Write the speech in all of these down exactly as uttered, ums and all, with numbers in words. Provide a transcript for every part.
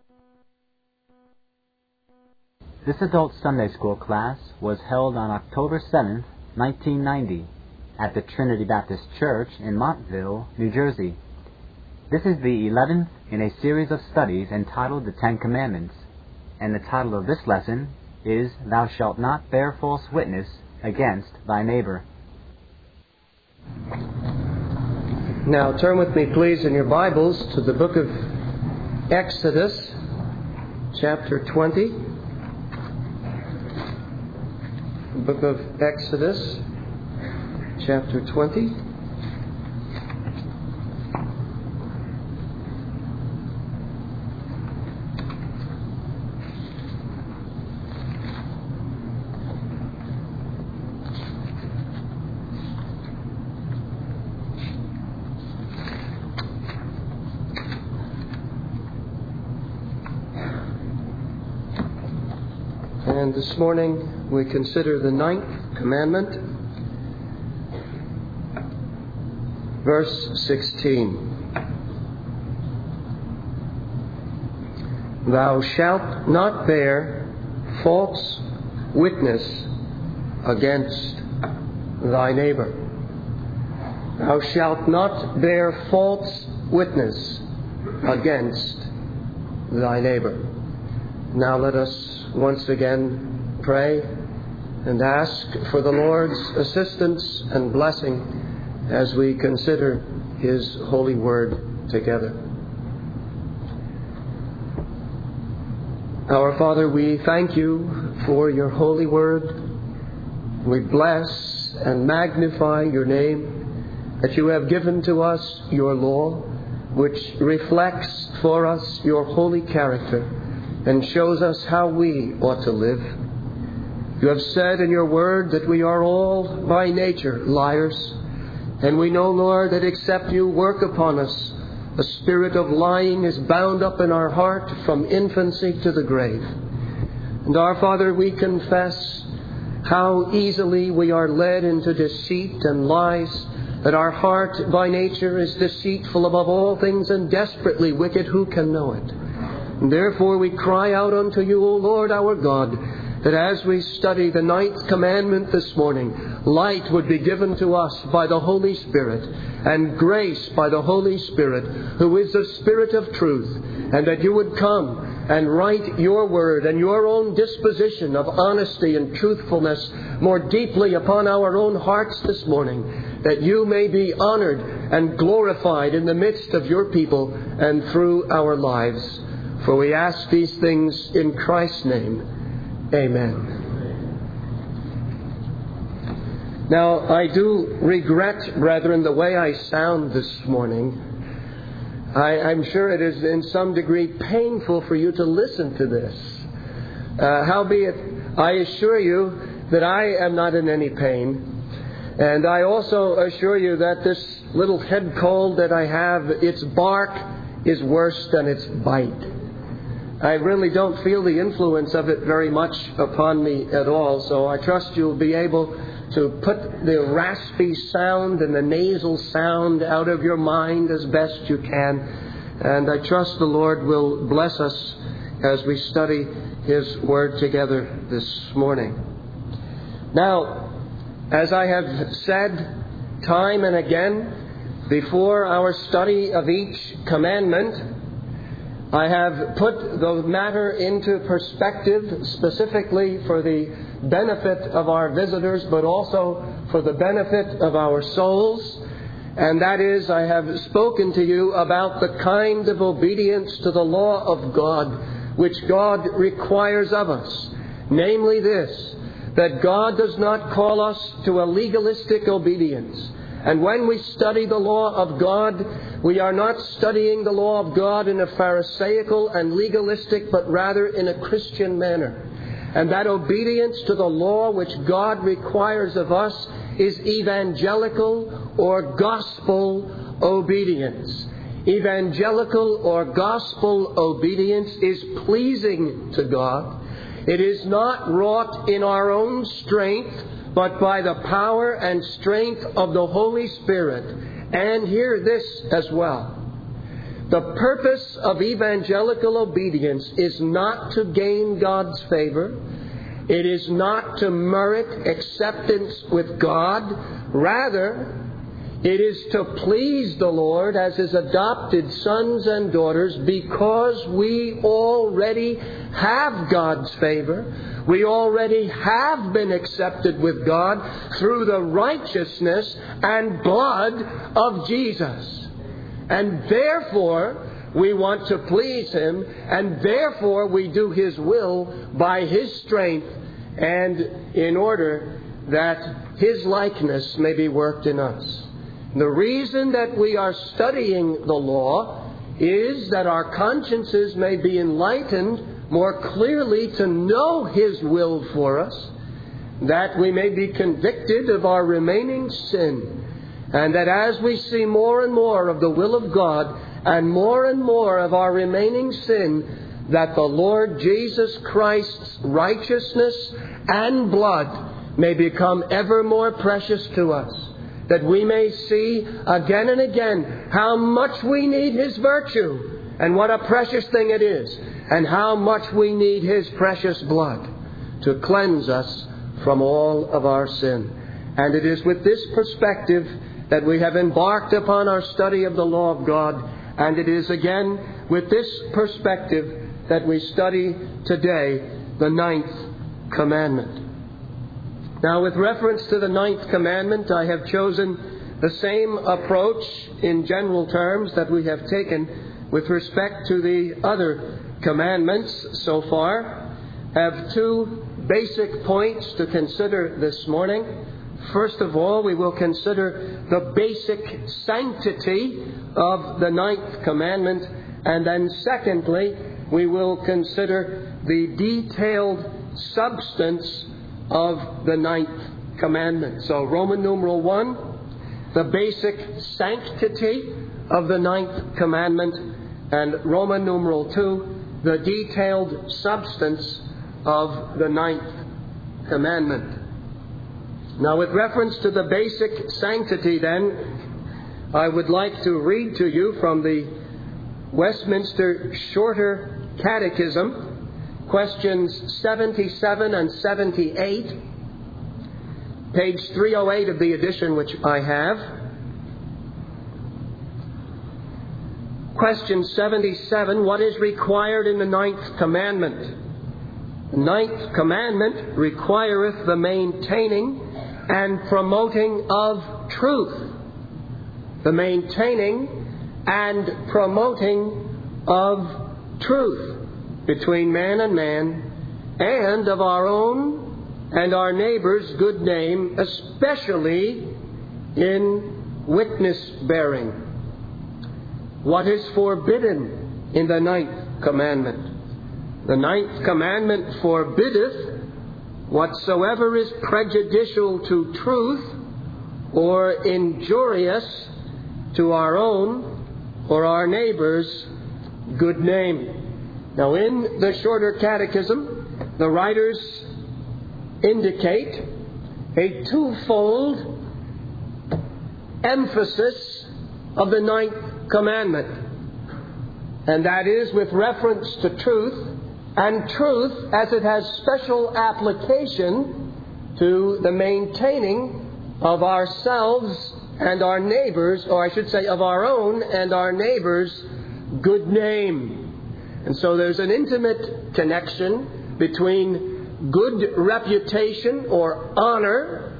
This adult Sunday School class was held on October seventh, nineteen ninety, at the Trinity Baptist Church in Montville, New Jersey. This is the eleventh in a series of studies entitled The Ten Commandments, and the title of this lesson is Thou Shalt Not Bear False Witness Against Thy Neighbor. Now turn with me, please, in your Bibles to the book of Exodus, chapter twenty. The book of Exodus, chapter twenty. And this morning we consider the ninth commandment, verse sixteen. Thou shalt not bear false witness against thy neighbor. Thou shalt not bear false witness against thy neighbor. Now let us once again pray and ask for the Lord's assistance and blessing as we consider His holy word together. Our Father, we thank you for your holy word. We bless and magnify your name, that you have given to us your law, which reflects for us your holy character and shows us how we ought to live. You have said in your word that we are all by nature liars, and we know, Lord, that except you work upon us, the spirit of lying is bound up in our heart from infancy to the grave. And our Father, we confess how easily we are led into deceit and lies, that our heart by nature is deceitful above all things and desperately wicked. Who can know it? And therefore we cry out unto you, O Lord our God, that as we study the ninth commandment this morning, light would be given to us by the Holy Spirit, and grace by the Holy Spirit, who is the Spirit of truth, and that you would come and write your word and your own disposition of honesty and truthfulness more deeply upon our own hearts this morning, that you may be honored and glorified in the midst of your people and through our lives. For we ask these things in Christ's name. Amen. Now, I do regret, brethren, the way I sound this morning. I, I'm sure it is in some degree painful for you to listen to this. Uh, howbeit, I assure you that I am not in any pain. And I also assure you that this little head cold that I have, its bark is worse than its bite. I really don't feel the influence of it very much upon me at all, so I trust you'll be able to put the raspy sound and the nasal sound out of your mind as best you can. And I trust the Lord will bless us as we study His Word together this morning. Now, as I have said time and again, before our study of each commandment, I have put the matter into perspective specifically for the benefit of our visitors, but also for the benefit of our souls. And that is, I have spoken to you about the kind of obedience to the law of God which God requires of us. Namely this, that God does not call us to a legalistic obedience. And when we study the law of God, we are not studying the law of God in a Pharisaical and legalistic, but rather in a Christian manner. And that obedience to the law which God requires of us is evangelical or gospel obedience. Evangelical or gospel obedience is pleasing to God. It is not wrought in our own strength, but by the power and strength of the Holy Spirit. And hear this as well, The purpose of evangelical obedience is not to gain God's favor. It is not to merit acceptance with God. Rather, it is to please the Lord as His adopted sons and daughters because we already have God's favor. We already have been accepted with God through the righteousness and blood of Jesus. And therefore, we want to please Him, and therefore we do His will by His strength, and in order that His likeness may be worked in us. The reason that we are studying the law is that our consciences may be enlightened more clearly to know His will for us, that we may be convicted of our remaining sin, and that as we see more and more of the will of God and more and more of our remaining sin, that the Lord Jesus Christ's righteousness and blood may become ever more precious to us. That we may see again and again how much we need His virtue and what a precious thing it is, and how much we need His precious blood to cleanse us from all of our sin. And it is with this perspective that we have embarked upon our study of the law of God, and it is again with this perspective that we study today the ninth commandment. Now, with reference to the ninth commandment, I have chosen the same approach in general terms that we have taken with respect to the other commandments so far. I have two basic points to consider this morning. First of all, we will consider the basic sanctity of the ninth commandment, and then secondly, we will consider the detailed substance of the ninth commandment. So, Roman numeral one, the basic sanctity of the ninth commandment, and Roman numeral two, the detailed substance of the ninth commandment. Now, with reference to the basic sanctity, then, I would like to read to you from the Westminster Shorter Catechism, questions seventy-seven and seventy-eight, page three oh eight of the edition which I have. Question seventy-seven, what is required in the ninth commandment? The ninth commandment requireth the maintaining and promoting of truth. The maintaining and promoting of truth between man and man, and of our own and our neighbor's good name, especially in witness bearing. What is forbidden in the ninth commandment? The ninth commandment forbiddeth whatsoever is prejudicial to truth or injurious to our own or our neighbor's good name. Now, in the Shorter Catechism, the writers indicate a twofold emphasis of the ninth commandment, and that is with reference to truth, and truth as it has special application to the maintaining of ourselves and our neighbors, or I should say of our own and our neighbors' good name. And so there's an intimate connection between good reputation or honor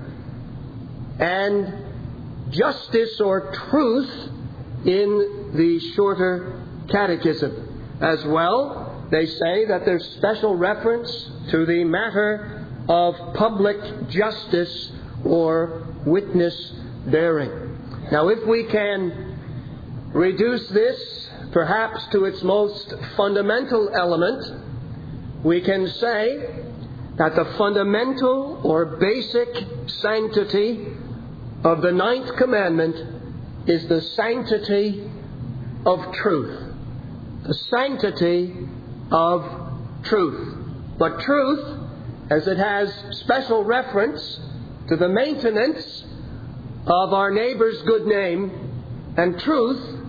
and justice or truth in the Shorter Catechism. As well, they say that there's special reference to the matter of public justice or witness bearing. Now, if we can reduce this perhaps to its most fundamental element, we can say that the fundamental or basic sanctity of the ninth commandment is the sanctity of truth. The sanctity of truth. But truth, as it has special reference to the maintenance of our neighbor's good name, and truth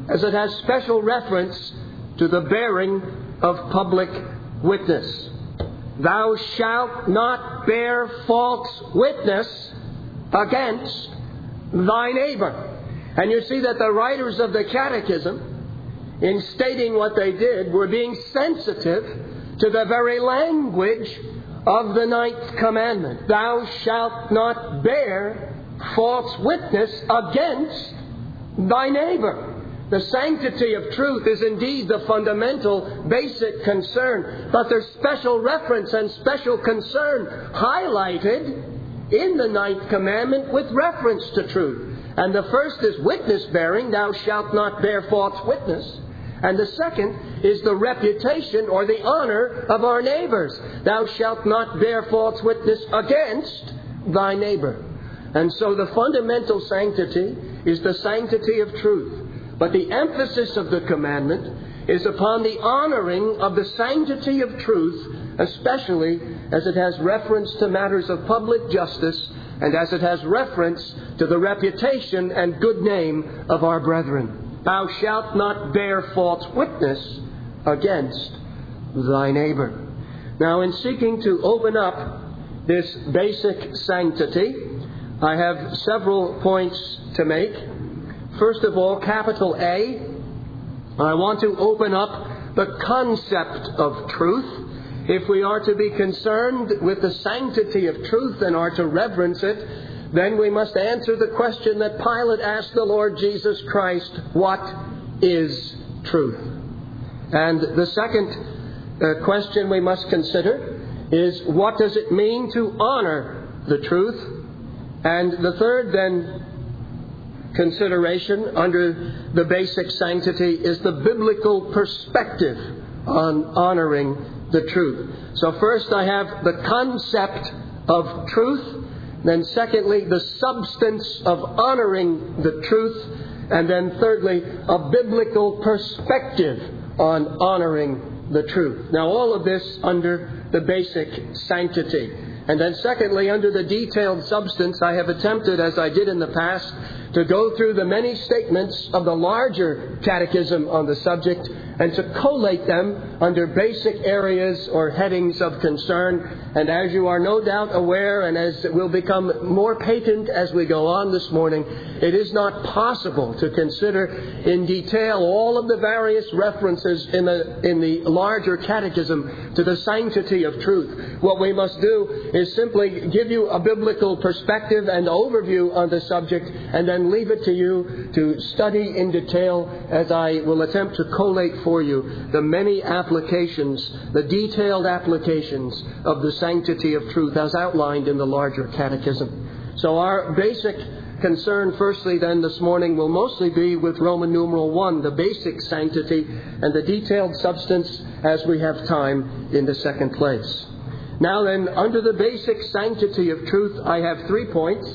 as it has special reference to the bearing of public witness. Thou shalt not bear false witness against thy neighbor. And you see that the writers of the Catechism, in stating what they did, were being sensitive to the very language of the ninth commandment. Thou shalt not bear false witness against thy neighbor. The sanctity of truth is indeed the fundamental, basic concern, but there's special reference and special concern highlighted in the ninth commandment with reference to truth. And the first is witness bearing, thou shalt not bear false witness. And the second is the reputation or the honor of our neighbors. Thou shalt not bear false witness against thy neighbor. And so the fundamental sanctity is the sanctity of truth. But the emphasis of the commandment is upon the honoring of the sanctity of truth, especially as it has reference to matters of public justice and as it has reference to the reputation and good name of our brethren. Thou shalt not bear false witness against thy neighbor. Now, in seeking to open up this basic sanctity, I have several points to make. First of all, capital A, I want to open up the concept of truth. If we are to be concerned with the sanctity of truth and are to reverence it, then we must answer the question that Pilate asked the Lord Jesus Christ, what is truth? And the second uh, question we must consider is, what does it mean to honor the truth? And the third, then, consideration under the basic sanctity is the biblical perspective on honoring the truth. So first I have the concept of truth. Then secondly, the substance of honoring the truth. And then thirdly, a biblical perspective on honoring the truth. Now all of this under the basic sanctity. And then secondly, under the detailed substance, I have attempted, as I did in the past, to go through the many statements of the larger catechism on the subject and to collate them under basic areas or headings of concern. And as you are no doubt aware, and as it will become more patent as we go on this morning, it is not possible to consider in detail all of the various references in the, in the larger catechism to the sanctity of truth. What we must do is simply give you a biblical perspective and overview on the subject, and then leave it to you to study in detail as I will attempt to collate for you the many applications, the detailed applications of the sanctity of truth as outlined in the larger catechism. So our basic concern, firstly, then, this morning will mostly be with Roman numeral one, the basic sanctity, and the detailed substance as we have time in the second place. Now then, under the basic sanctity of truth, I have three points.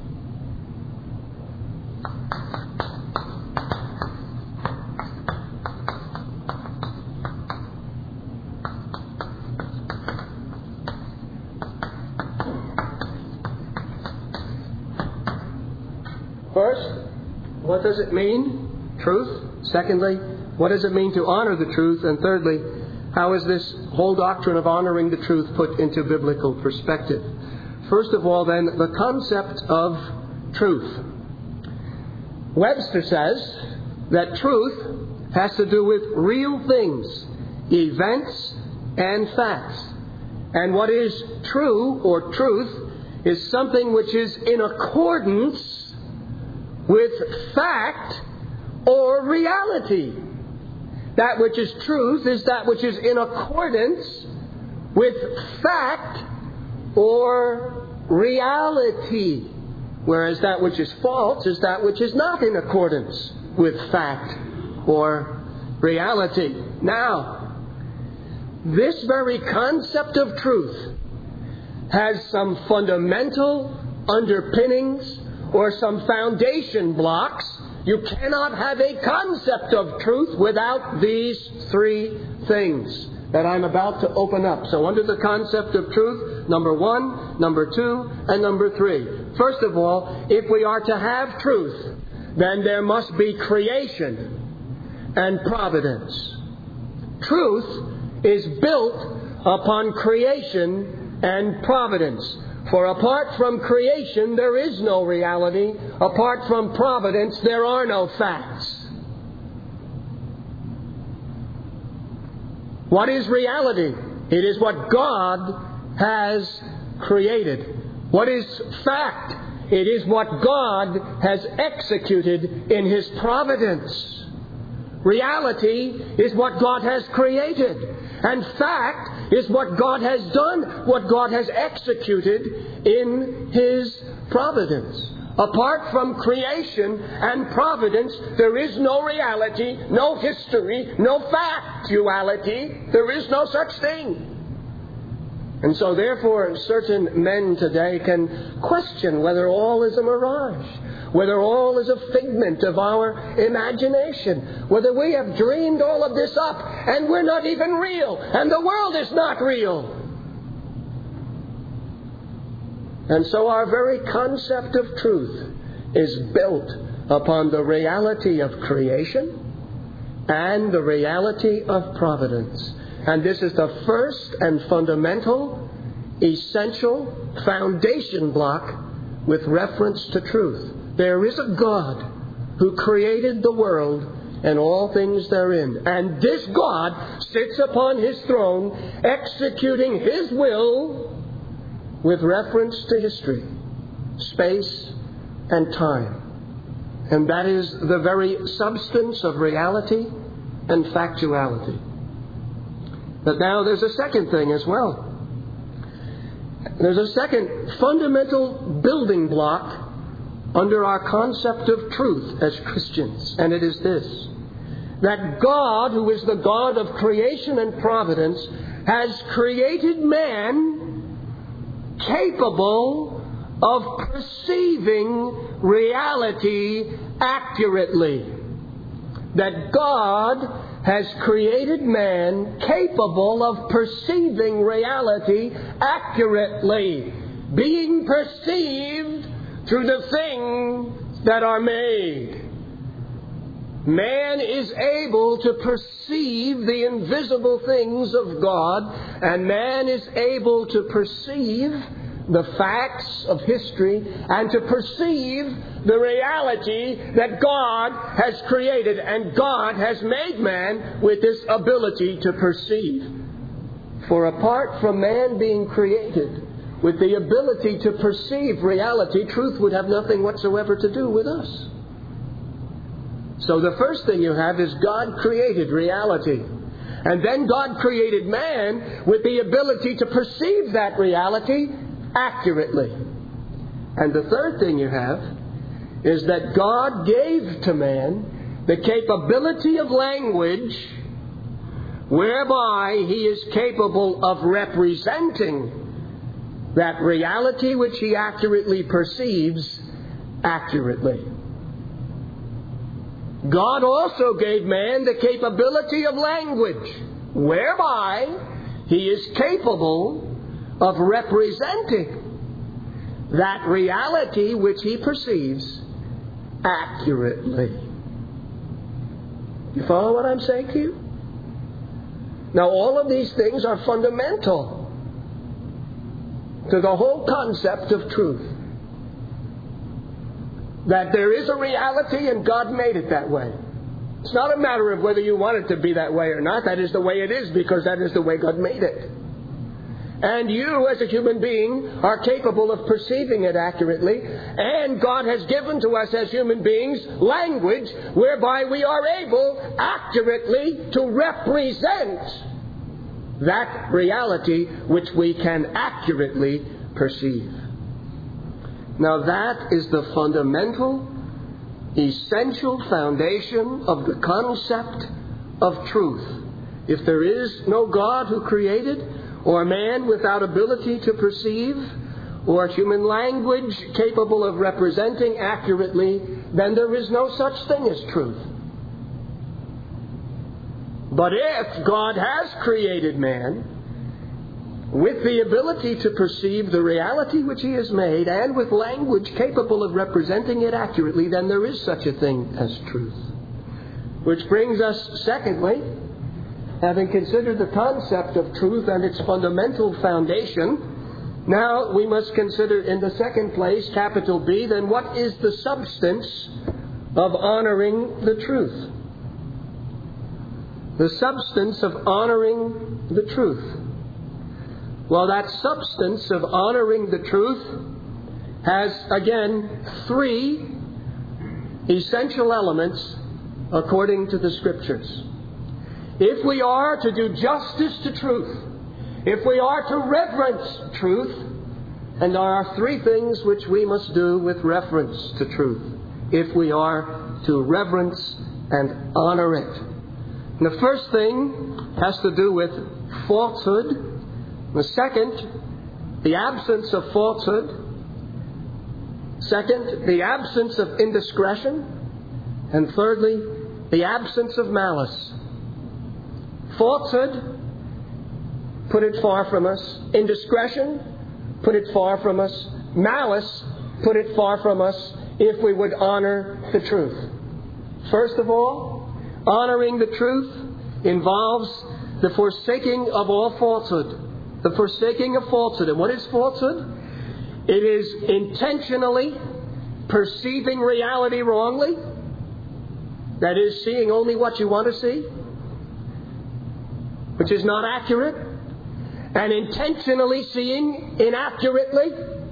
First, what does it mean, truth? Secondly, what does it mean to honor the truth? And thirdly, how is this whole doctrine of honoring the truth put into biblical perspective? First of all, then, the concept of truth. Webster says that truth has to do with real things, events, and facts. And what is true or truth is something which is in accordance with fact or reality. That which is truth is that which is in accordance with fact or reality. Whereas that which is false is that which is not in accordance with fact or reality. Now, this very concept of truth has some fundamental underpinnings or some foundation blocks. You cannot have a concept of truth without these three things that I'm about to open up. So under the concept of truth, number one, number two, and number three. First of all, if we are to have truth, then there must be creation. and providence. Truth is built upon creation and providence. For apart from creation, there is no reality. Apart from providence, there are no facts. What is reality? It is what God has created. What is fact? It is what God has executed in His providence. Reality is what God has created. And fact is what God has done, what God has executed in His providence. Apart from creation and providence, there is no reality, no history, no factuality. There is no such thing. And so therefore, certain men today can question whether all is a mirage, whether all is a figment of our imagination, whether we have dreamed all of this up and we're not even real, and the world is not real. And so our very concept of truth is built upon the reality of creation and the reality of providence. And this is the first and fundamental, essential foundation block with reference to truth. There is a God who created the world and all things therein. And this God sits upon His throne executing His will with reference to history, space, and time. And that is the very substance of reality and factuality. But now there's a second thing as well. There's a second fundamental building block under our concept of truth as Christians, and it is this: that God, who is the God of creation and providence, has created man capable of perceiving reality accurately. That God has created man capable of perceiving reality accurately, being perceived through the things that are made. Man is able to perceive the invisible things of God, and man is able to perceive the facts of history and to perceive the reality that God has created. And God has made man with this ability to perceive. For apart from man being created with the ability to perceive reality, truth would have nothing whatsoever to do with us. So the first thing you have is God created reality. And then God created man with the ability to perceive that reality accurately. And the third thing you have is that God gave to man the capability of language whereby he is capable of representing that reality which he accurately perceives accurately. God also gave man the capability of language whereby he is capable of representing that reality which he perceives accurately. You follow what I'm saying to you? Now, all of these things are fundamental to the whole concept of truth. That there is a reality and God made it that way. It's not a matter of whether you want it to be that way or not. That is the way it is because that is the way God made it. And you, as a human being, are capable of perceiving it accurately. And God has given to us as human beings language whereby we are able accurately to represent that reality which we can accurately perceive. Now that is the fundamental, essential foundation of the concept of truth. If there is no God who created, or man without ability to perceive, or human language capable of representing accurately, then there is no such thing as truth. But if God has created man with the ability to perceive the reality which he has made, and with language capable of representing it accurately, then there is such a thing as truth. Which brings us, secondly, having considered the concept of truth and its fundamental foundation, now we must consider in the second place, capital B, then what is the substance of honoring the truth? The substance of honoring the truth. Well, that substance of honoring the truth has, again, three essential elements according to the Scriptures. If we are to do justice to truth, if we are to reverence truth, and there are three things which we must do with reference to truth, if we are to reverence and honor it. And the first thing has to do with falsehood. The second, the absence of falsehood. Second, the absence of indiscretion. And thirdly, the absence of malice. Falsehood, put it far from us. Indiscretion, put it far from us. Malice, put it far from us, if we would honor the truth. First of all, honoring the truth involves the forsaking of all falsehood. The forsaking of falsehood. And what is falsehood? It is intentionally perceiving reality wrongly. That is, seeing only what you want to see, which is not accurate, and intentionally seeing inaccurately.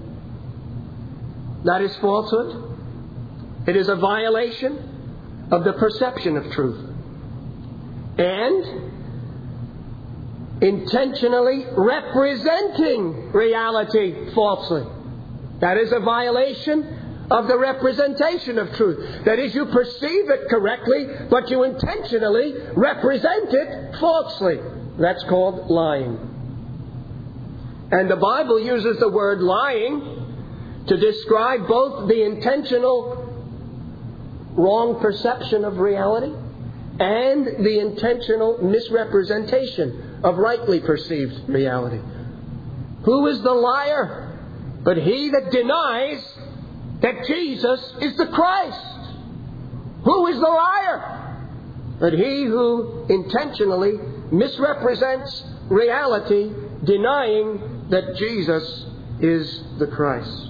That is falsehood. It is a violation of the perception of truth. And intentionally representing reality falsely. That is a violation of the representation of truth. That is, you perceive it correctly, but you intentionally represent it falsely. That's called lying. And the Bible uses the word lying to describe both the intentional wrong perception of reality and the intentional misrepresentation of rightly perceived reality. Who is the liar but he that denies that Jesus is the Christ? Who is the liar but he who intentionally misrepresents reality, denying that Jesus is the Christ?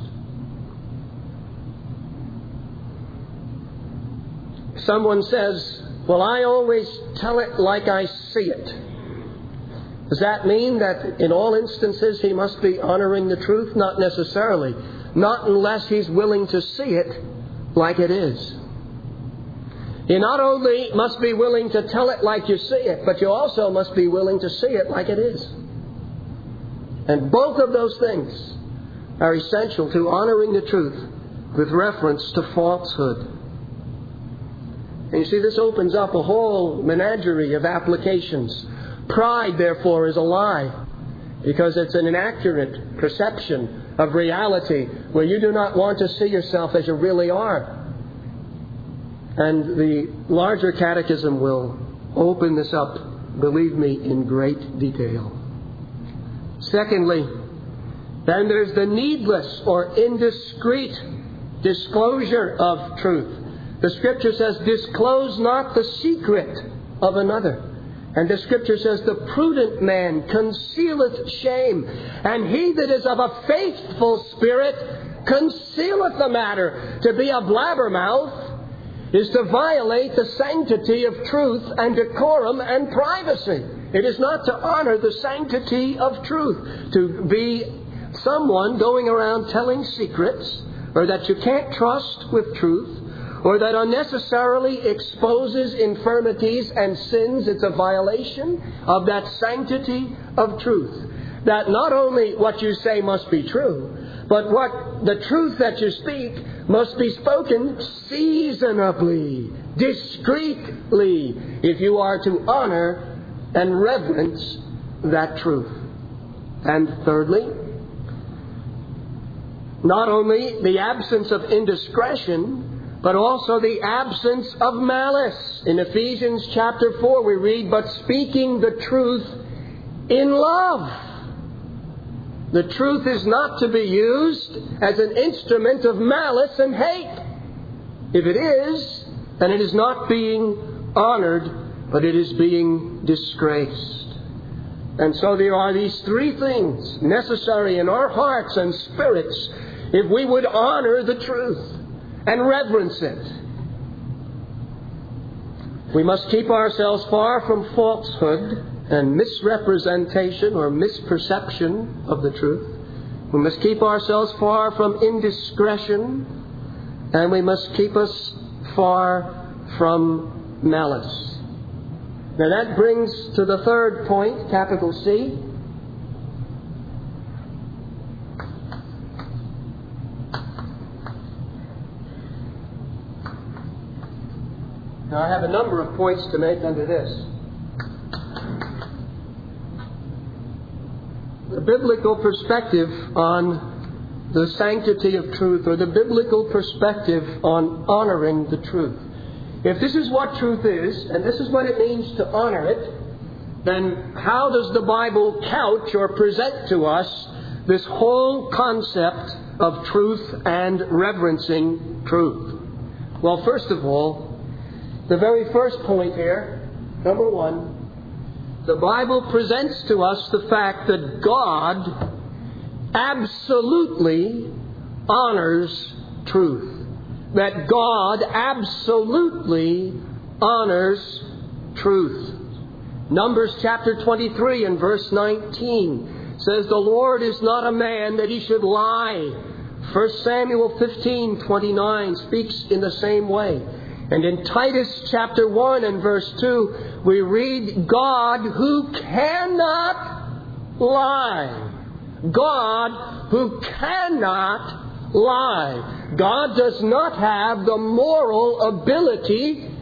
Someone says, well, I always tell it like I see it. Does that mean that in all instances he must be honoring the truth? Not necessarily. Not unless he's willing to see it like it is. You not only must be willing to tell it like you see it, but you also must be willing to see it like it is. And both of those things are essential to honoring the truth with reference to falsehood. And you see, this opens up a whole menagerie of applications. Pride, therefore, is a lie, because it's an inaccurate perception of reality where you do not want to see yourself as you really are. And the larger catechism will open this up, believe me, in great detail. Secondly, then there's the needless or indiscreet disclosure of truth. The Scripture says, disclose not the secret of another. And the Scripture says, the prudent man concealeth shame, and he that is of a faithful spirit concealeth the matter. To be a blabbermouth is to violate the sanctity of truth and decorum and privacy. It is not to honor the sanctity of truth. To be someone going around telling secrets, or that you can't trust with truth, or that unnecessarily exposes infirmities and sins, it's a violation of that sanctity of truth. That not only what you say must be true, but what the truth that you speak must be spoken seasonably, discreetly, if you are to honor and reverence that truth. And thirdly, not only the absence of indiscretion, but also the absence of malice. In Ephesians chapter four we read, but speaking the truth in love. The truth is not to be used as an instrument of malice and hate. If it is, then it is not being honored, but it is being disgraced. And so there are these three things necessary in our hearts and spirits if we would honor the truth and reverence it. We must keep ourselves far from falsehood and misrepresentation or misperception of the truth. We must keep ourselves far from indiscretion, and we must keep us far from malice. Now that brings to the third point, capital C. Now I have a number of points to make under this. The biblical perspective on the sanctity of truth, or the biblical perspective on honoring the truth. If this is what truth is, and this is what it means to honor it, then how does the Bible couch or present to us this whole concept of truth and reverencing truth? Well, first of all, the very first point here, number one, the Bible presents to us the fact that God absolutely honors truth. That God absolutely honors truth. Numbers chapter twenty-three and verse nineteen says, "The Lord is not a man that he should lie." First Samuel fifteen twenty-nine speaks in the same way. And in Titus chapter one and verse two, we read, God who cannot lie. God who cannot lie. God does not have the moral ability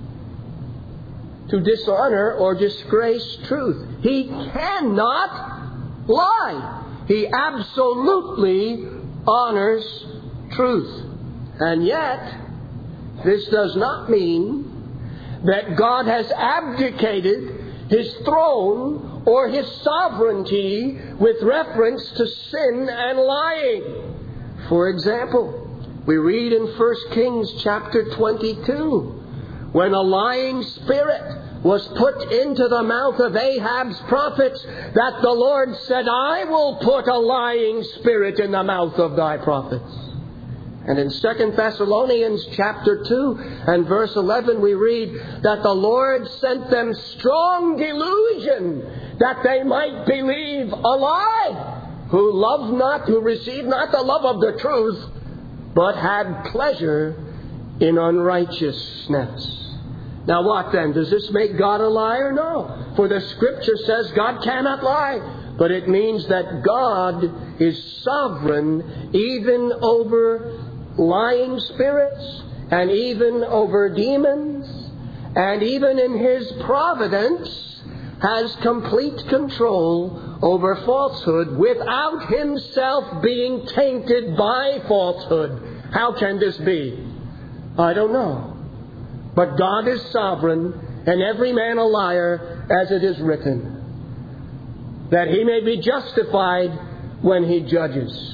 to dishonor or disgrace truth. He cannot lie. He absolutely honors truth. And yet, this does not mean that God has abdicated His throne or His sovereignty with reference to sin and lying. For example, we read in First Kings chapter twenty-two, when a lying spirit was put into the mouth of Ahab's prophets, that the Lord said, I will put a lying spirit in the mouth of thy prophets. And in Second Thessalonians chapter two and verse eleven we read that the Lord sent them strong delusion that they might believe a lie, who loved not, who received not the love of the truth, but had pleasure in unrighteousness. Now what then? Does this make God a liar? No. For the Scripture says God cannot lie. But it means that God is sovereign even over lying spirits, and even over demons, and even in His providence has complete control over falsehood without Himself being tainted by falsehood. How can this be? I don't know. But God is sovereign, and every man a liar, as it is written, that he may be justified when he judges.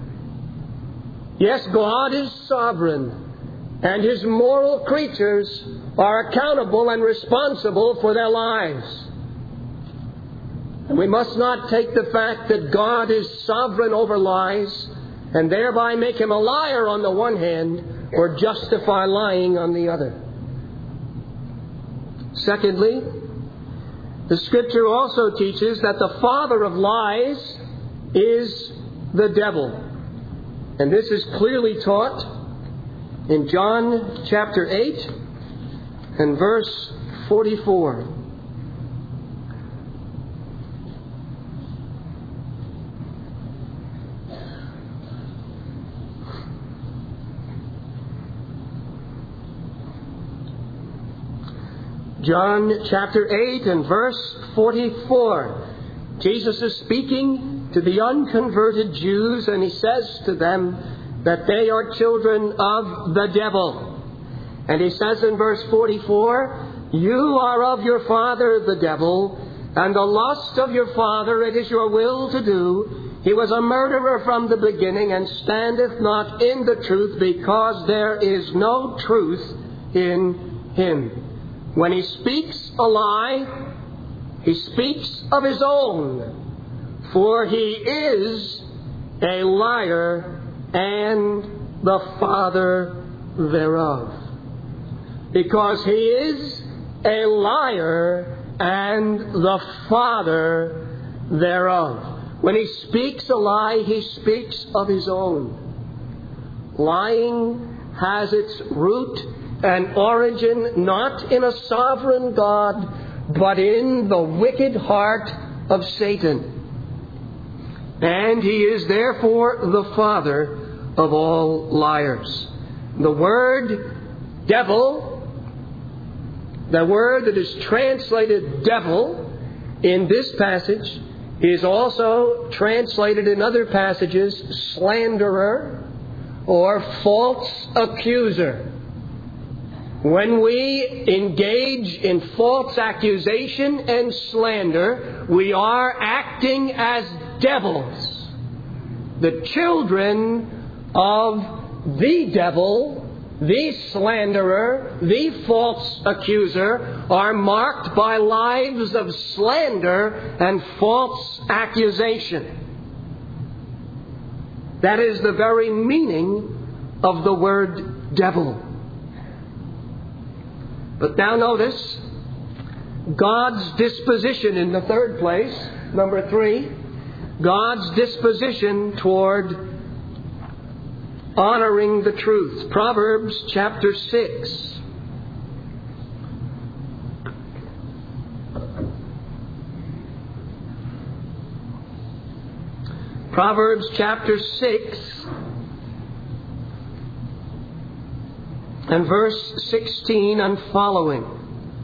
Yes, God is sovereign, and His moral creatures are accountable and responsible for their lives. And we must not take the fact that God is sovereign over lies and thereby make Him a liar on the one hand, or justify lying on the other. Secondly, the Scripture also teaches that the father of lies is the devil. And this is clearly taught in John chapter eight and verse forty-four. John chapter eight and verse forty-four. Jesus is speaking to the unconverted Jews, and He says to them that they are children of the devil. And He says in verse forty-four, you are of your father the devil, and the lust of your father it is your will to do. He was a murderer from the beginning, and standeth not in the truth, because there is no truth in him. When he speaks a lie, he speaks of his own, for he is a liar and the father thereof. Because he is a liar and the father thereof. When he speaks a lie, he speaks of his own. Lying has its root and origin not in a sovereign God, but in the wicked heart of Satan. And he is therefore the father of all liars. The word devil, the word that is translated devil in this passage, is also translated in other passages slanderer or false accuser. When we engage in false accusation and slander, we are acting as devils, the children of the devil. The slanderer, the false accuser, are marked by lives of slander and false accusation. That is the very meaning of the word devil. But now notice God's disposition in the third place. Number three, God's disposition toward honoring the truth. Proverbs chapter six. Proverbs chapter six and verse sixteen and following.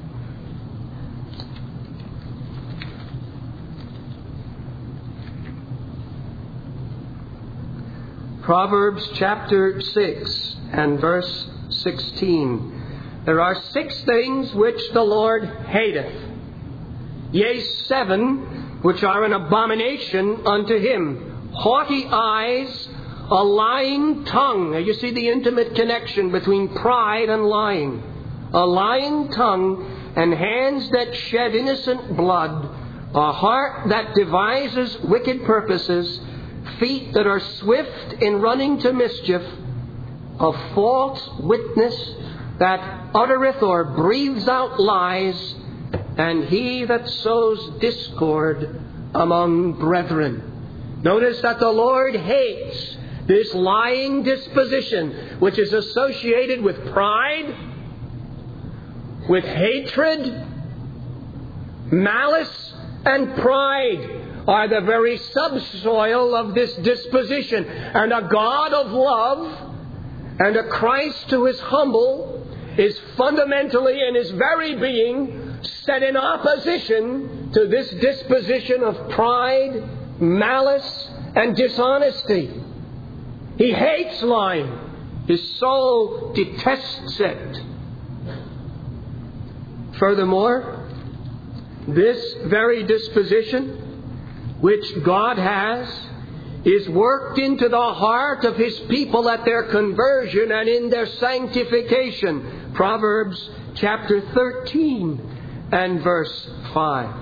Proverbs chapter six and verse sixteen. There are six things which the Lord hateth, yea, seven which are an abomination unto him: haughty eyes, a lying tongue. Now you see the intimate connection between pride and lying. A lying tongue, and hands that shed innocent blood, a heart that devises wicked purposes, feet that are swift in running to mischief, a false witness that uttereth or breathes out lies, and he that sows discord among brethren. Notice that the Lord hates this lying disposition, which is associated with pride, with hatred, malice, and pride are the very subsoil of this disposition. And a God of love and a Christ who is humble is fundamentally in his very being set in opposition to this disposition of pride, malice, and dishonesty. He hates lying. His soul detests it. Furthermore, this very disposition which God has is worked into the heart of his people at their conversion and in their sanctification. Proverbs chapter thirteen and verse five.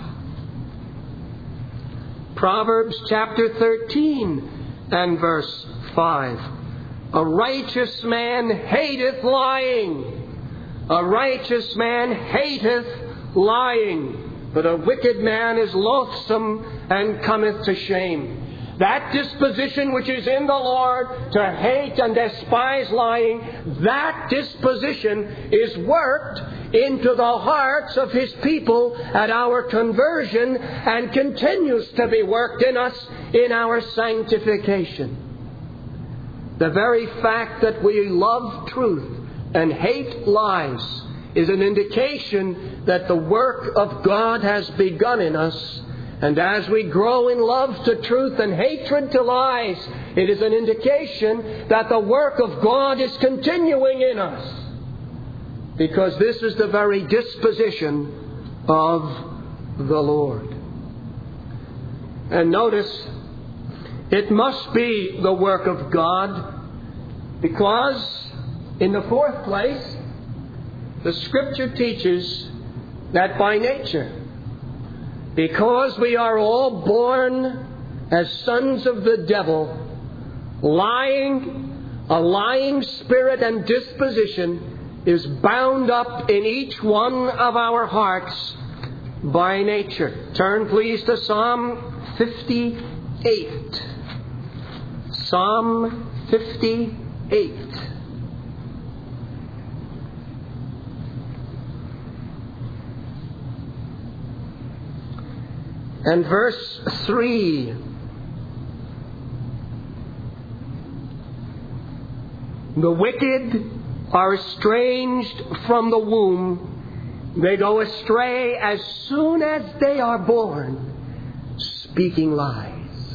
Proverbs chapter thirteen and verse five. A righteous man hateth lying. A righteous man hateth lying, but a wicked man is loathsome and cometh to shame. That disposition which is in the Lord to hate and despise lying, that disposition is worked into the hearts of his people at our conversion and continues to be worked in us in our sanctification. The very fact that we love truth and hate lies is an indication that the work of God has begun in us. And as we grow in love to truth and hatred to lies, it is an indication that the work of God is continuing in us. Because this is the very disposition of the Lord. And notice, it must be the work of God, because in the fourth place, the Scripture teaches that by nature, because we are all born as sons of the devil, lying, a lying spirit and disposition is bound up in each one of our hearts by nature. Turn please to Psalm fifty-eight. Psalm fifty-eight. And verse three. The wicked are estranged from the womb. They go astray as soon as they are born, speaking lies.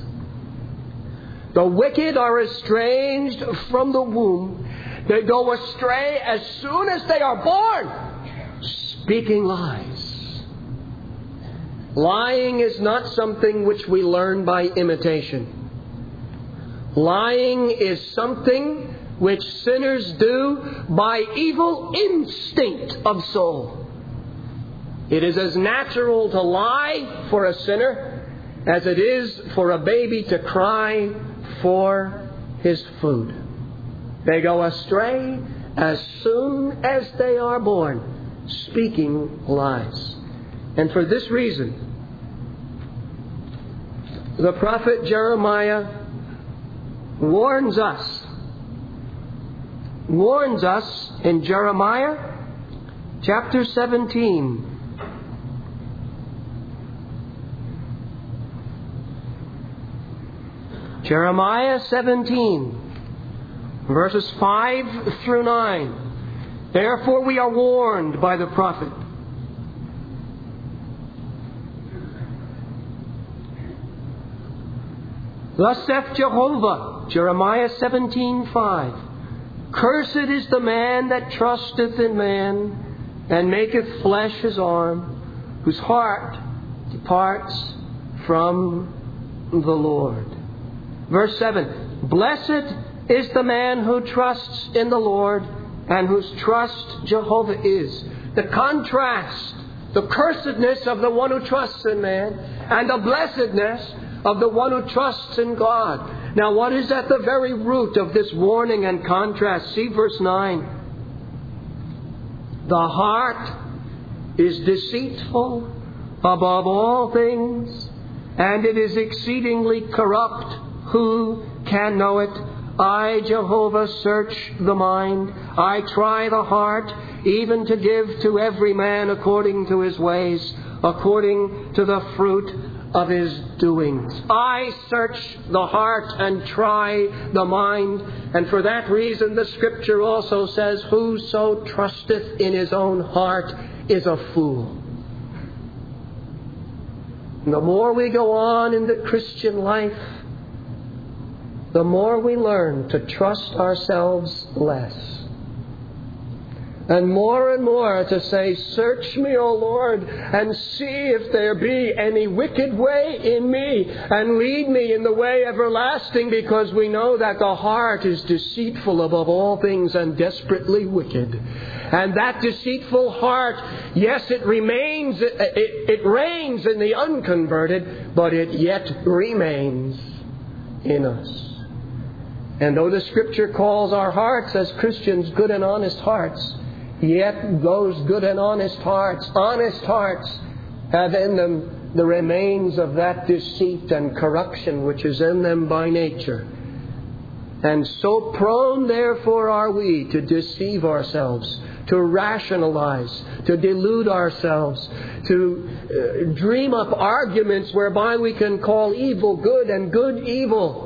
The wicked are estranged from the womb. They go astray as soon as they are born, speaking lies. Lying is not something which we learn by imitation. Lying is something which sinners do by evil instinct of soul. It is as natural to lie for a sinner as it is for a baby to cry for his food. They go astray as soon as they are born, speaking lies. And for this reason, the prophet Jeremiah warns us warns us in Jeremiah chapter seventeen. Jeremiah seventeen, verses five through nine. Therefore we are warned by the prophet. Thus saith Jehovah, Jeremiah seventeen five. Cursed is the man that trusteth in man, and maketh flesh his arm, whose heart departs from the Lord. Verse seven. Blessed is the man who trusts in the Lord, and whose trust Jehovah is. The contrast, the cursedness of the one who trusts in man, and the blessedness of the one who trusts in God. Now, what is at the very root of this warning and contrast? See verse nine. The heart is deceitful above all things, and it is exceedingly corrupt. Who can know it? I, Jehovah, search the mind. I try the heart, even to give to every man according to his ways, according to the fruit of his doings. I search the heart and try the mind. And for that reason the Scripture also says, whoso trusteth in his own heart is a fool. And the more we go on in the Christian life, the more we learn to trust ourselves less. And more and more to say, search me, O Lord, and see if there be any wicked way in me, and lead me in the way everlasting, because we know that the heart is deceitful above all things and desperately wicked. And that deceitful heart, yes, it remains, it, it, it reigns in the unconverted, but it yet remains in us. And though the Scripture calls our hearts as Christians good and honest hearts, yet those good and honest hearts, honest hearts, have in them the remains of that deceit and corruption which is in them by nature. And so prone, therefore, are we to deceive ourselves, to rationalize, to delude ourselves, to uh, dream up arguments whereby we can call evil good and good evil.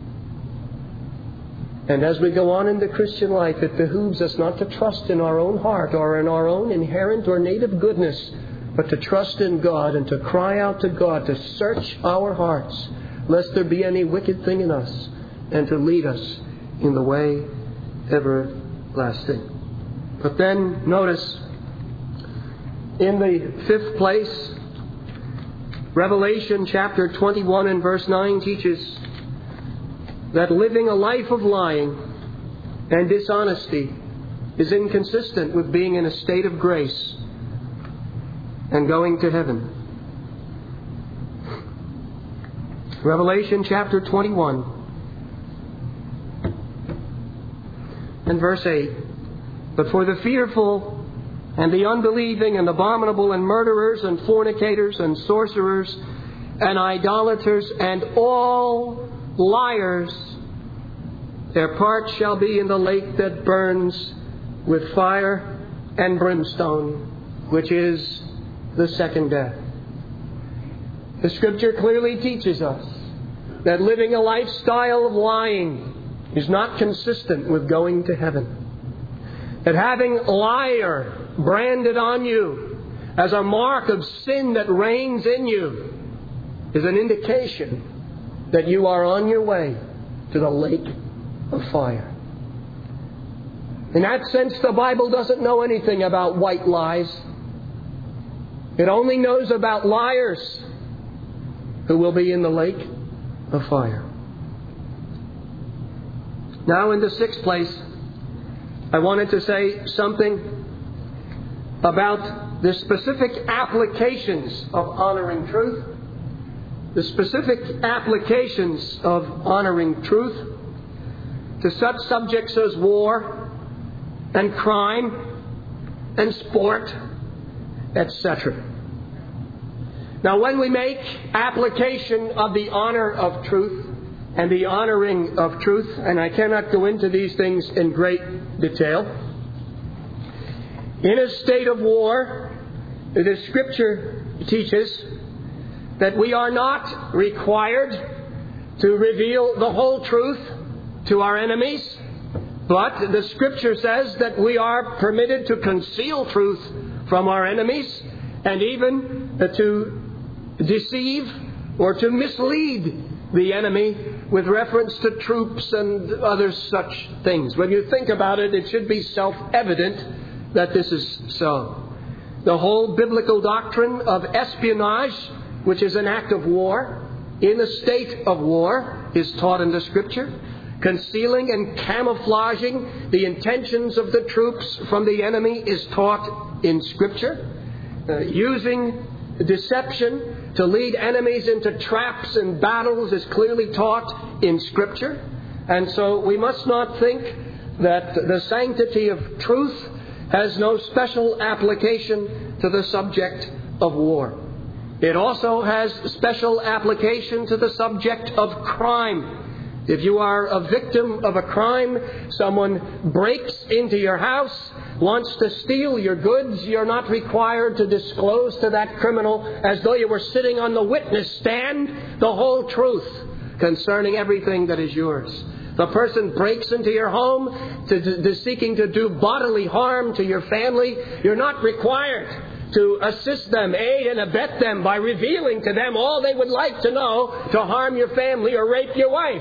And as we go on in the Christian life, it behooves us not to trust in our own heart or in our own inherent or native goodness, but to trust in God and to cry out to God to search our hearts, lest there be any wicked thing in us, and to lead us in the way everlasting. But then, notice, in the fifth place, Revelation chapter twenty-one and verse nine teaches that living a life of lying and dishonesty is inconsistent with being in a state of grace. and going to heaven. Revelation chapter twenty-one and verse eight. But for the fearful and the unbelieving and abominable and murderers and fornicators and sorcerers and idolaters and all liars, their part shall be in the lake that burns with fire and brimstone, which is the second death. The Scripture clearly teaches us that living a lifestyle of lying is not consistent with going to heaven. That having liar branded on you as a mark of sin that reigns in you is an indication that you are on your way to the lake of fire. In that sense, the Bible doesn't know anything about white lies. It only knows about liars who will be in the lake of fire. Now, in the sixth place, I wanted to say something about the specific applications of honoring truth. The specific applications of honoring truth to such subjects as war and crime and sport, et cetera. Now, when we make application of the honor of truth and the honoring of truth, and I cannot go into these things in great detail, in a state of war, the Scripture teaches that we are not required to reveal the whole truth to our enemies, but the Scripture says that we are permitted to conceal truth from our enemies and even to deceive or to mislead the enemy with reference to troops and other such things. When you think about it, it should be self-evident that this is so. The whole biblical doctrine of espionage, which is an act of war, in a state of war, is taught in the Scripture. Concealing and camouflaging the intentions of the troops from the enemy is taught in Scripture. Uh, using deception to lead enemies into traps and battles is clearly taught in Scripture. And so we must not think that the sanctity of truth has no special application to the subject of war. It also has special application to the subject of crime. If you are a victim of a crime, someone breaks into your house, wants to steal your goods, you're not required to disclose to that criminal, as though you were sitting on the witness stand, the whole truth concerning everything that is yours. The person breaks into your home to, to, to seeking to do bodily harm to your family, you're not required to assist them, aid and abet them by revealing to them all they would like to know to harm your family or rape your wife.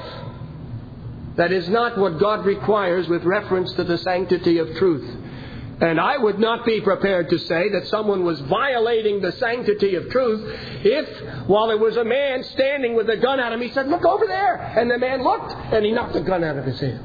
That is not what God requires with reference to the sanctity of truth. And I would not be prepared to say that someone was violating the sanctity of truth if, while there was a man standing with a gun at him, he said, "Look over there." And the man looked and he knocked the gun out of his hand.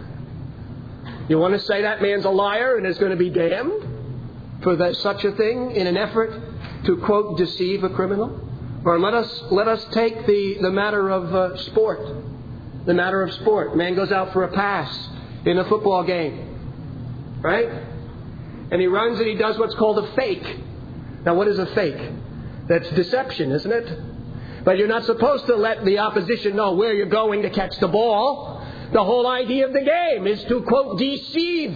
You want to say that man's a liar and is going to be damned for that, such a thing in an effort to, quote, deceive a criminal? Or let us let us take the, the matter of uh, sport. The matter of sport. Man goes out for a pass in a football game. Right? And he runs and he does what's called a fake. Now, what is a fake? That's deception, isn't it? But you're not supposed to let the opposition know where you're going to catch the ball. The whole idea of the game is to, quote, deceive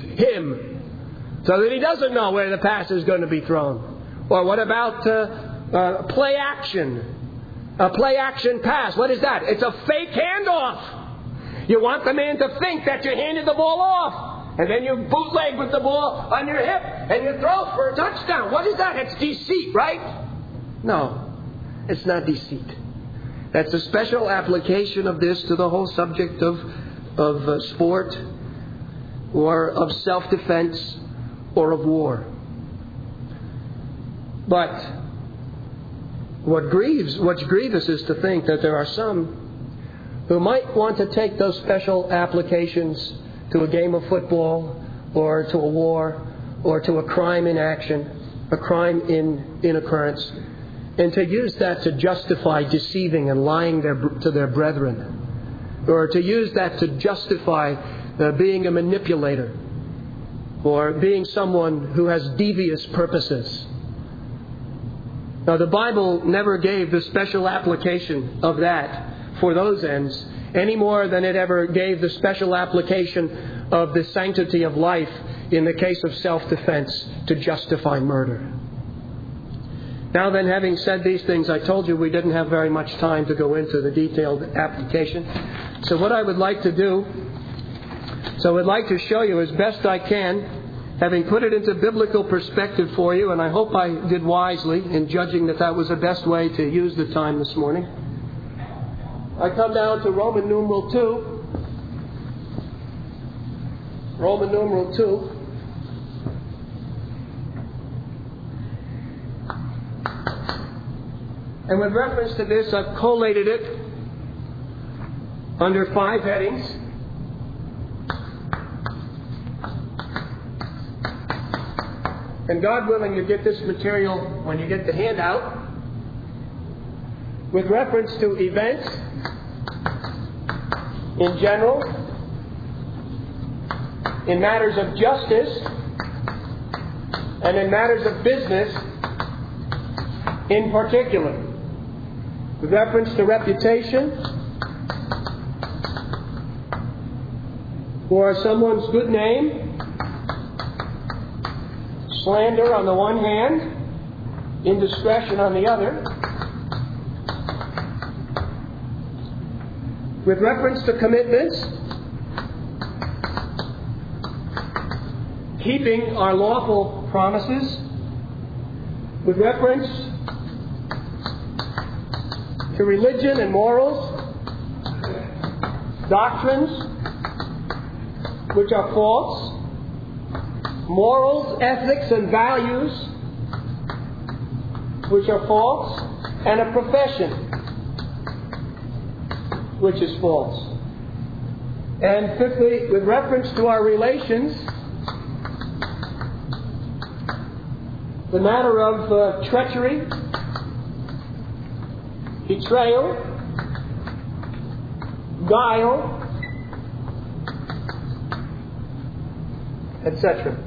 him so that he doesn't know where the pass is going to be thrown. Or what about uh, uh, play action? A play action pass. What is that? It's a fake handoff. You want the man to think that you handed the ball off. And then you bootleg with the ball on your hip and you throw for a touchdown. What is that? It's deceit, right? No, it's not deceit. That's a special application of this to the whole subject of, of uh, sport or of self-defense or of war. But what grieves, what's grievous is to think that there are some who might want to take those special applications to a game of football or to a war or to a crime in action a crime in, in occurrence, and to use that to justify deceiving and lying their, to their brethren, or to use that to justify uh, being a manipulator, or being someone who has devious purposes. Now, the Bible never gave the special application of that for those ends, any more than it ever gave the special application of the sanctity of life in the case of self-defense to justify murder. Now then, having said these things, I told you we didn't have very much time to go into the detailed application. So what I would like to do, so I would like to show you as best I can, having put it into biblical perspective for you, and I hope I did wisely in judging that that was the best way to use the time this morning. I come down to Roman numeral two. Roman numeral two. And with reference to this, I've collated it under five headings. And God willing, you get this material when you get the handout. With reference to events in general, in matters of justice, and in matters of business in particular. With reference to reputation, for someone's good name, slander on the one hand, indiscretion on the other. With reference to commitments, keeping our lawful promises. With reference to religion and morals, doctrines which are false, morals, ethics, and values which are false, and a profession which is false. And fifthly, with reference to our relations, the matter of uh, treachery, betrayal, guile, et cetera.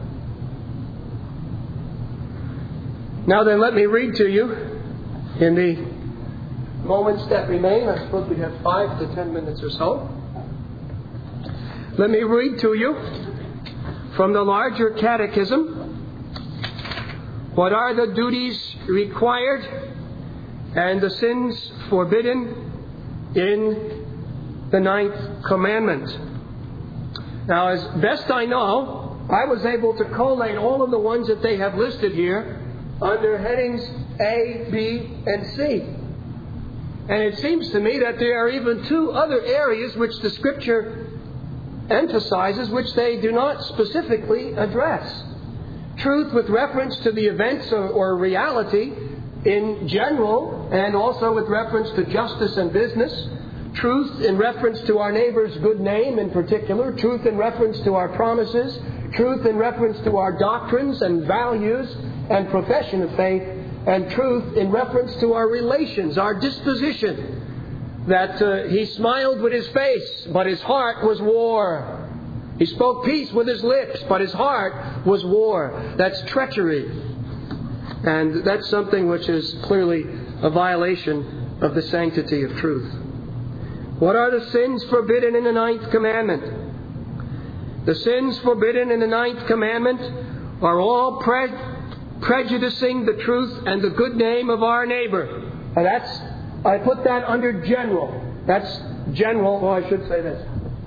Now then, let me read to you in the moments that remain. I suppose we have five to ten minutes or so. Let me read to you from the larger catechism what are the duties required and the sins forbidden in the ninth commandment. Now, as best I know, I was able to collate all of the ones that they have listed here under headings A, B, and C. And it seems to me that there are even two other areas which the Scripture emphasizes, which they do not specifically address. Truth with reference to the events or, or reality in general, and also with reference to justice and business. Truth in reference to our neighbor's good name in particular. Truth in reference to our promises. Truth in reference to our doctrines and values and profession of faith. And truth in reference to our relations, our disposition. That uh, he smiled with his face, but his heart was war. He spoke peace with his lips, but his heart was war. That's treachery. And that's something which is clearly a violation of the sanctity of truth. What are the sins forbidden in the ninth commandment? The sins forbidden in the ninth commandment are all pre- prejudicing the truth and the good name of our neighbor. Now that's, I put that under general. That's general, or I should say this.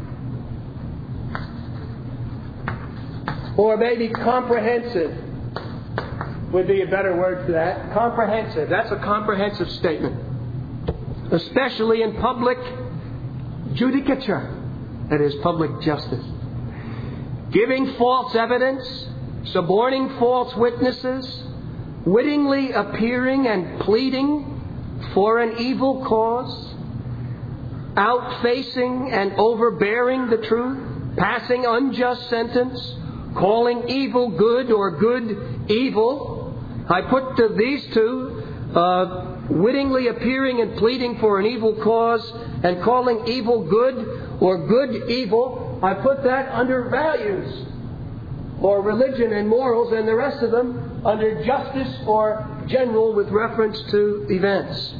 Or maybe comprehensive would be a better word for that. Comprehensive. That's a comprehensive statement. Especially in public judicature. That is, public justice. Giving false evidence, suborning false witnesses, wittingly appearing and pleading for an evil cause, outfacing and overbearing the truth, passing unjust sentence, calling evil good or good evil, I put uh, these two, uh, wittingly appearing and pleading for an evil cause and calling evil good or good evil, I put that under values or religion and morals, and the rest of them under justice or general with reference to events.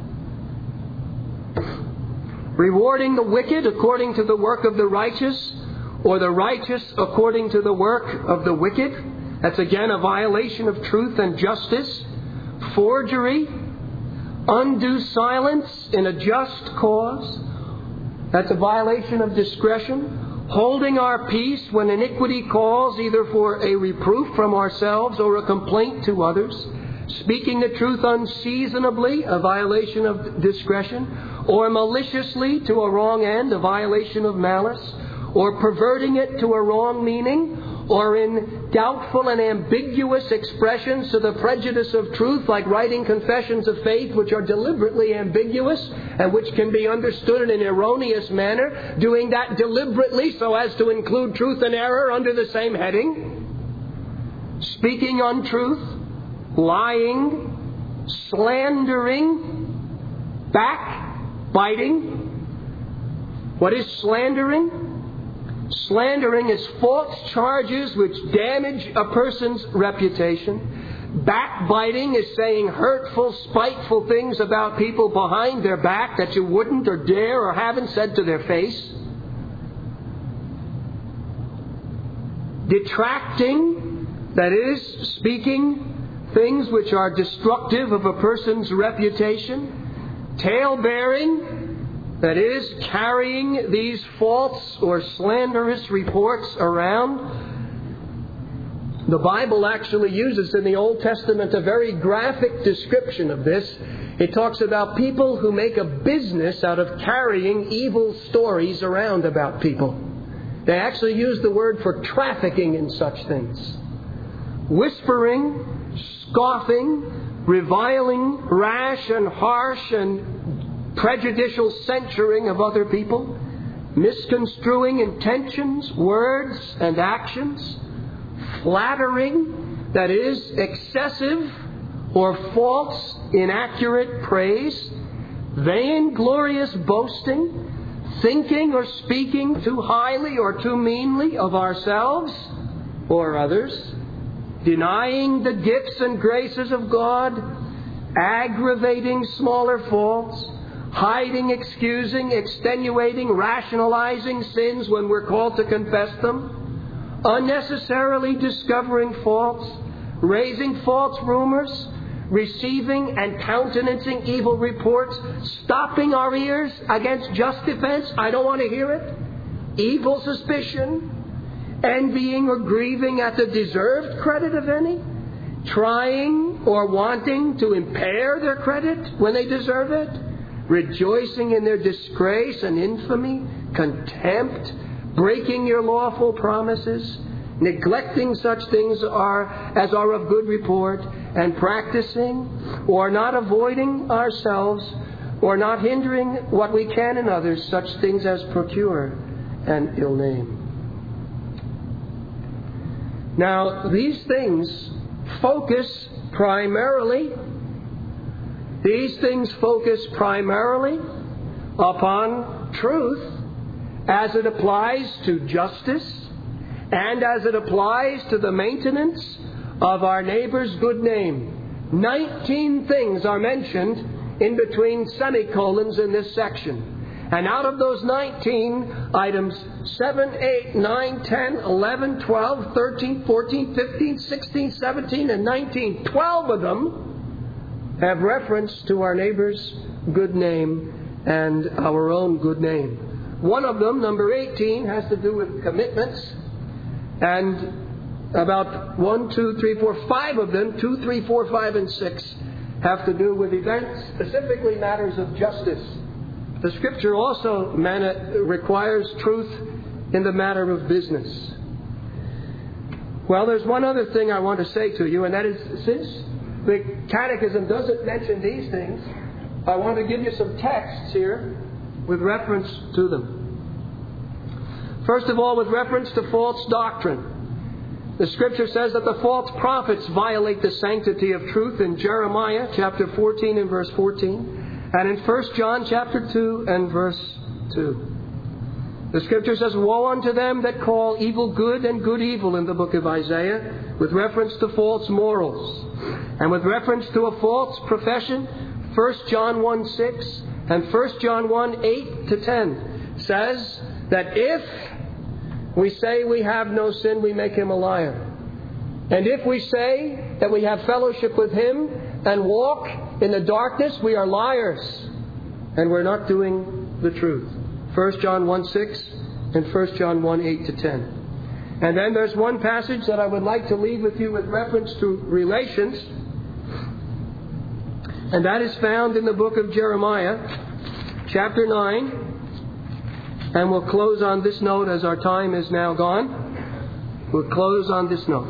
Rewarding the wicked according to the work of the righteous, or the righteous according to the work of the wicked. That's again a violation of truth and justice. Forgery, undue silence in a just cause. That's a violation of discretion. Holding our peace when iniquity calls, either for a reproof from ourselves or a complaint to others. Speaking the truth unseasonably, a violation of discretion. Or maliciously to a wrong end, a violation of malice. Or perverting it to a wrong meaning. Or in doubtful and ambiguous expressions to the prejudice of truth, like writing confessions of faith which are deliberately ambiguous and which can be understood in an erroneous manner, doing that deliberately so as to include truth and error under the same heading. Speaking untruth, lying, slandering, backbiting. What is slandering? Slandering is false charges which damage a person's reputation. Backbiting is saying hurtful, spiteful things about people behind their back that you wouldn't or dare or haven't said to their face. Detracting, that is, speaking things which are destructive of a person's reputation. Talebearing, that is, carrying these false or slanderous reports around. The Bible actually uses in the Old Testament a very graphic description of this. It talks about people who make a business out of carrying evil stories around about people. They actually use the word for trafficking in such things. Whispering, scoffing, reviling, rash and harsh and prejudicial censuring of other people, misconstruing intentions, words, and actions, flattering, that is, excessive or false, inaccurate praise, vainglorious boasting, thinking or speaking too highly or too meanly of ourselves or others, denying the gifts and graces of God, aggravating smaller faults, hiding, excusing, extenuating, rationalizing sins when we're called to confess them, unnecessarily discovering faults, raising false rumors, receiving and countenancing evil reports, stopping our ears against just defense, I don't want to hear it, evil suspicion, envying or grieving at the deserved credit of any, trying or wanting to impair their credit when they deserve it, rejoicing in their disgrace and infamy, contempt, breaking your lawful promises, neglecting such things are as are of good report, and practicing or not avoiding ourselves or not hindering what we can in others, such things as procure an ill name. Now, these things focus primarily These things focus primarily upon truth as it applies to justice and as it applies to the maintenance of our neighbor's good name. Nineteen things are mentioned in between semicolons in this section. And out of those nineteen, items seven, eight, nine, ten, eleven, twelve, thirteen, fourteen, fifteen, sixteen, seventeen, and nineteen, twelve of them have reference to our neighbor's good name and our own good name. One of them, number eighteen, has to do with commitments. And about one, two, three, four, five of them, two, three, four, five, and six, have to do with events, specifically matters of justice. The Scripture also man- requires truth in the matter of business. Well, there's one other thing I want to say to you, and that is, since the Catechism doesn't mention these things, I want to give you some texts here with reference to them. First of all, with reference to false doctrine. The Scripture says that the false prophets violate the sanctity of truth in Jeremiah chapter fourteen and verse fourteen, and in First John chapter two and verse two. The Scripture says, "Woe unto them that call evil good and good evil," in the book of Isaiah, with reference to false morals. And with reference to a false profession, First John one six and First John one eight to ten says that if we say we have no sin, we make him a liar. And if we say that we have fellowship with him and walk in the darkness, we are liars, and we're not doing the truth. First John one six and First John one eight to ten. And then there's one passage that I would like to leave with you with reference to relations. And that is found in the book of Jeremiah, chapter nine. And we'll close on this note as our time is now gone. We'll close on this note.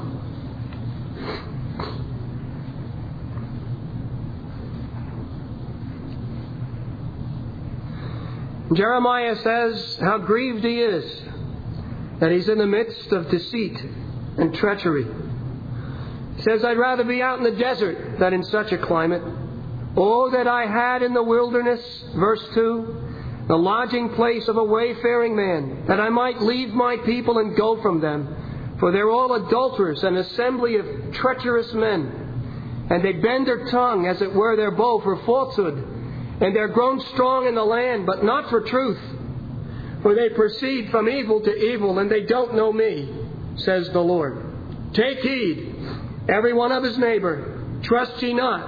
Jeremiah says how grieved he is that he's in the midst of deceit and treachery. He says, "I'd rather be out in the desert than in such a climate. Oh, that I had in the wilderness," verse two, "the lodging place of a wayfaring man, that I might leave my people and go from them. For they're all adulterers, an assembly of treacherous men. And they bend their tongue, as it were their bow, for falsehood. And they're grown strong in the land, but not for truth. For they proceed from evil to evil, and they don't know me, says the Lord. Take heed, every one of his neighbor. Trust ye not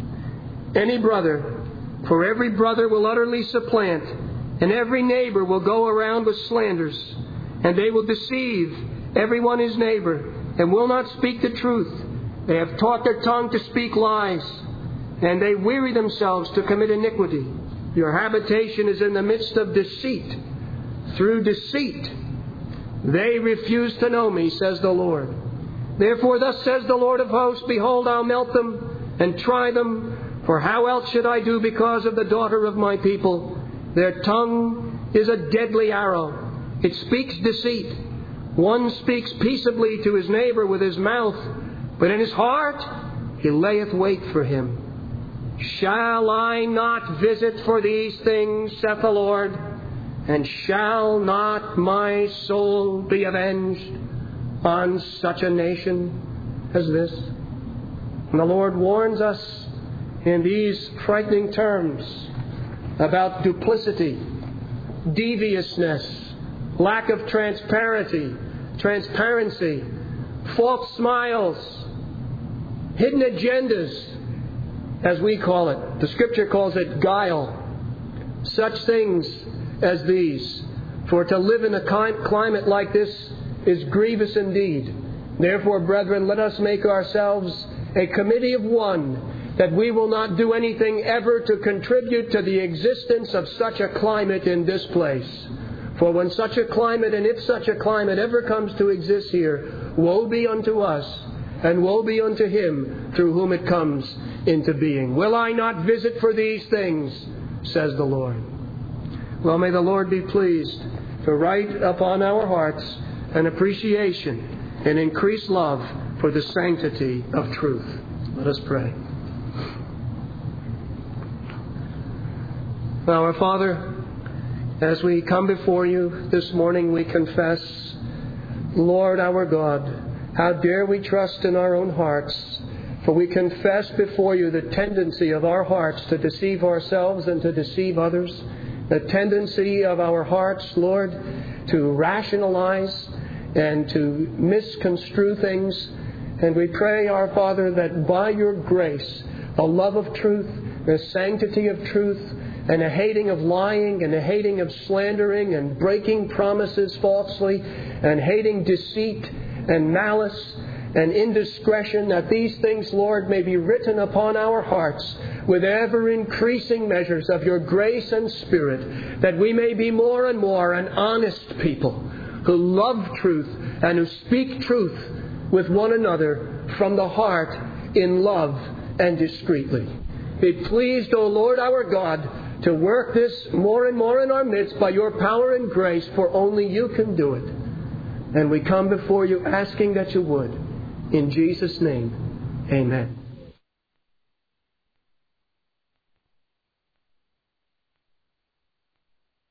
any brother, for every brother will utterly supplant, and every neighbor will go around with slanders. And they will deceive every one his neighbor, and will not speak the truth. They have taught their tongue to speak lies, and they weary themselves to commit iniquity. Your habitation is in the midst of deceit. Through deceit they refuse to know me, says the Lord. Therefore thus says the Lord of hosts, Behold, I'll melt them and try them. For how else should I do because of the daughter of my people? Their tongue is a deadly arrow. It speaks deceit. One speaks peaceably to his neighbor with his mouth, but in his heart he layeth wait for him. Shall I not visit for these things, saith the Lord? And shall not my soul be avenged on such a nation as this? And the Lord warns us in these frightening terms about duplicity, deviousness, lack of transparency, transparency, false smiles, hidden agendas, as we call it. The Scripture calls it guile. Such things as these. For to live in a climate like this is grievous indeed. Therefore, brethren, let us make ourselves a committee of one, that we will not do anything ever to contribute to the existence of such a climate in this place. For when such a climate, and if such a climate ever comes to exist here, woe be unto us, and woe be unto him through whom it comes into being. Will I not visit for these things, says the Lord. Well, may the Lord be pleased to write upon our hearts an appreciation and increased love for the sanctity of truth. Let us pray. Our Father, as we come before you this morning, we confess, Lord our God, how dare we trust in our own hearts, for we confess before you the tendency of our hearts to deceive ourselves and to deceive others, the tendency of our hearts, Lord, to rationalize and to misconstrue things. And we pray, our Father, that by your grace, a love of truth, the sanctity of truth, and a hating of lying, and a hating of slandering, and breaking promises falsely, and hating deceit, and malice, and indiscretion, that these things, Lord, may be written upon our hearts with ever-increasing measures of your grace and Spirit, that we may be more and more an honest people who love truth and who speak truth with one another from the heart in love and discreetly. Be pleased, O Lord our God, to work this more and more in our midst by your power and grace, for only you can do it. And we come before you asking that you would. In Jesus' name, amen.